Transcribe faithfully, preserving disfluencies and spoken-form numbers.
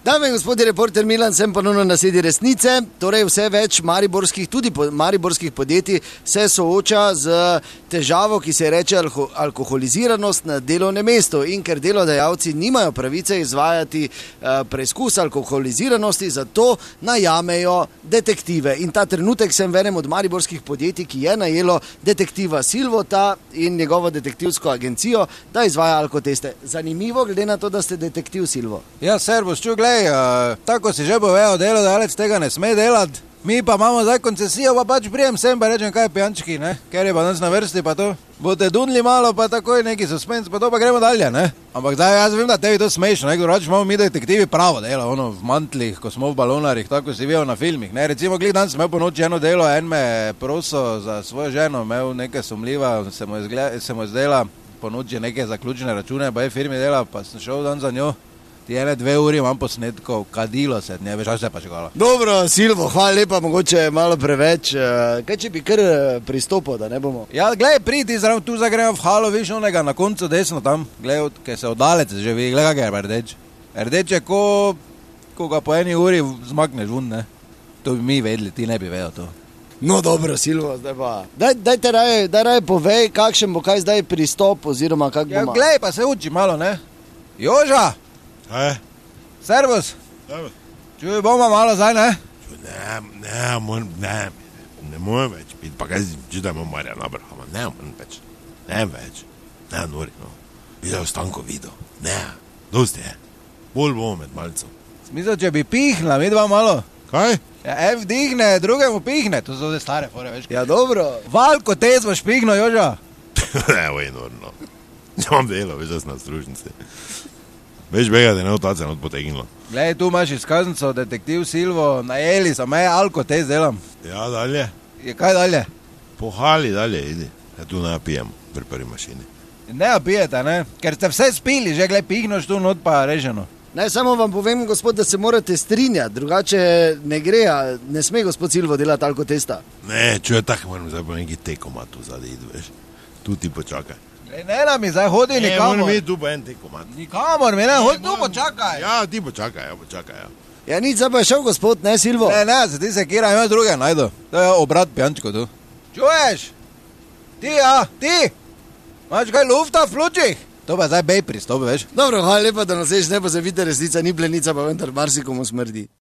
Dame in gospodje, reporter Milan, sem ponovno na sedi resnice. Torej vse več mariborskih, tudi po, mariborskih podjetij se sooča z težavo, ki se reče alko, alkoholiziranost na delovnem mestu. In ker delodajalci nimajo pravice izvajati uh, preizkus alkoholiziranosti, zato najamejo detektive. In ta trenutek sem v enem od mariborskih podjetij, ki je najelo detektiva Silvota in njegovo detektivsko agencijo, da izvaja alkoteste. Zanimivo, glede na to, da ste detektiv Silvo. Ja, servus, ču, glej, uh, tako si že povedal, delodajalec tega ne sme delati. Mi pa imamo zdaj koncesijo, pa pač prijem sem, pa rečem, kaj pijančki, ne? Ker je pa danes na vrsti, pa to. Bote dunli malo, pa takoj neki suspens, pa to pa gremo dalje, ne? Ampak zdaj jaz vem, da tebi to smešno, ne? Drugače imamo mi detektivi pravo delo, ono v mantlih, ko smo v balonarjih, tako si videl na filmih, ne? Recimo, glih dan sem imel po noči eno delo, en me prosil za svojo ženo, imel nekaj sumljiva, se mu je, zgleda, se mu je zdela po noči neke zaključene račune, pa je firmi dela, pa sem šel dan za njo. Ti ene dve uri imam posnetkov, kadilo se, ne veš, až se pa čekalo. Dobro, Silvo, hvala lepa, mogoče malo preveč. Kaj če bi kar pristopil, da ne bomo? Ja, glej, pridi, zraven tu zagremo v halo, viš onega, na koncu desno tam, glej, kaj se oddalec že vidi, glej, kak je rdeč. Rdeč je, ko, ko ga po eni uri zmakneš vun, ne? To bi mi vedeli, ti ne bi vedel to. No dobro, Silvo, zdaj pa. Daj, daj te raje, daj raje povej, kakšen bo kaj zdaj pristop, oziroma kak ja, bomo. Ja, glej, pa se uči malo, ne? Joža! Kaj? Servus! Servus. Čuj, bomo malo zdaj, ne? Čuj, ne, ne, moram, ne, ne morem več biti, pa kaj si, če da imam Marjana Abrahama, ne moram več, ne več, ne, nori, no, videl Stanko video, ne, dosti je, bolj bomo med malcem. Smisel, če bi pihla, mi dva malo. Kaj? Ja, en vdihne, drugemu pihne, to so zdaj stare fore, veš. Ja, dobro. Valko tez boš pihno, Joža. Ne, voj, norno, imam delo, veš, da sem na stružnici. Veš bega, da ne otace not potegnilo. Glej, tu imaš izkaznico, detektiv Silvo, najeli so me, alko tez delam. Ja, dalje. Je kaj dalje? Pohali dalje, idi. Ja, tu ne pijem, pri prvi mašini. Ne pijete, ne? Ker ste vse spili, že glej, pihnoš tu not pa reženo. Ne, samo vam povem, gospod, da se morate strinjati, drugače ne gre, a ne sme gospod Silvo delati alkotesta. Ne, čuje tako, moram zdaj pa neki tekomat tu zadej, veš. Tu ti počakaj. Ne, ne, ne, mi zdaj hodi Ne, nikamor. moram iti tu pa en tekomat. Nikamor, mi ne, hodi tu, počakaj. Ja, ti počakaj, ja, počakaj, ja. Ja, nič, zdaj pa je šel gospod, ne, Silvo? Ne, ne, se ti se kira, ima druge najdu. To je obrat pijančko tu. Čuješ? Ti, ja, ti? Imaš kaj lufta v flučih? To pa zdaj bej pristop, veš. Dobro, hvala lepa, da nas veš, ne pozabite, resnica ni plenica, pa vendar marsikomu smrdi.